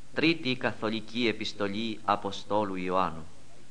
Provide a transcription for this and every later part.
Τρίτη Καθολική Επιστολή Αποστόλου Ιωάννου.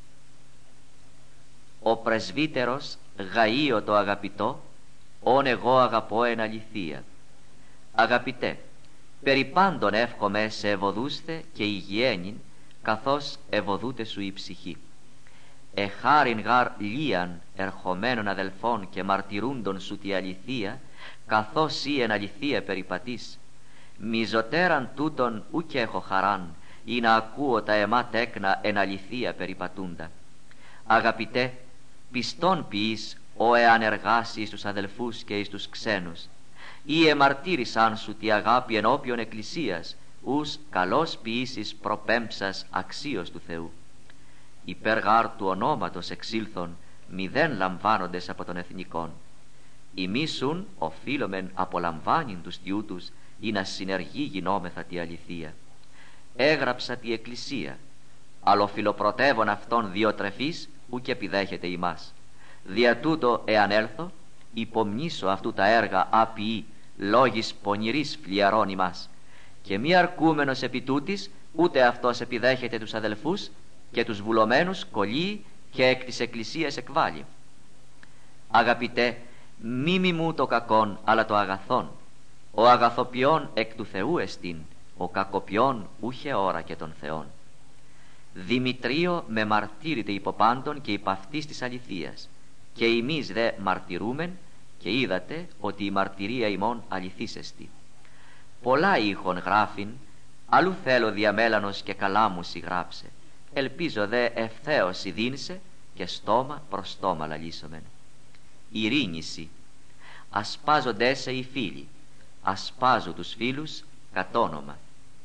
Ο πρεσβύτερος Γαΐο το αγαπητό, όν εγώ αγαπώ εν αληθεία. Αγαπητέ, περί πάντων εύχομαι σε ευωδούστε και υγιένην, καθώς ευωδούτε σου η ψυχή. Εχάριν γαρ λίαν ερχομένων αδελφών και μαρτυρούντων σου τη αληθεία, καθώς ή εν αληθεία περιπατείς. Μιζωτέραν τούτον ουκ έχω χαράν, ή να ακούω τα εμά τέκνα εν αληθεία περιπατούντα. Αγαπητέ, πιστόν ποιείς, ο εάν εργάσει εις τους αδελφούς και εις τους ξένους, ή εμαρτύρησαν σου τη αγάπη ενώπιον εκκλησίας, ους καλώς ποιήσεις προπέμψας αξίως του Θεού. Υπέρ γάρ του ονόματος εξήλθον, μηδέν λαμβάνοντες από των εθνικών. Ημίσουν οφείλομεν απολαμβάνειν τους διού τους, ή να συνεργεί γινόμεθα τη αληθεία. Έγραψα τη εκκλησία, αλλοφιλοπρωτεύων αυτών διοτρεφής, ουκ επιδέχεται ημάς. Δια τούτο εάν έλθω, υπομνήσω αυτού τα έργα άποιοι, λόγης πονηρής φλιαρών ημάς. Και μη αρκούμενος επί τούτης, ούτε αυτός επιδέχεται τους αδελφούς, και τους βουλωμένους κολλεί και εκ της εκκλησίας εκβάλλει. Αγαπητέ, μη μιμού το κακόν, αλλά το αγαθόν. Ο αγαθοποιών εκ του Θεού εστίν, ο κακοποιών ούχε ώρα και των Θεών. Δημητρίο με μαρτύρητε υπό πάντων και υπ' αυτής της αληθείας, και εμείς δε μαρτυρούμεν, και είδατε ότι η μαρτυρία ημών αληθής εστι. Πολλά ήχων γράφειν, αλλού θέλω διαμέλανος και καλά μου συγγράψε. Ελπίζω δε ευθέως ειδήνσε, και στόμα προς στόμα λαλήσομεν. Ειρήνηση. Ασπάζοντέ σε οι φίλοι, ασπάζω τους φίλους κατ' όνομα.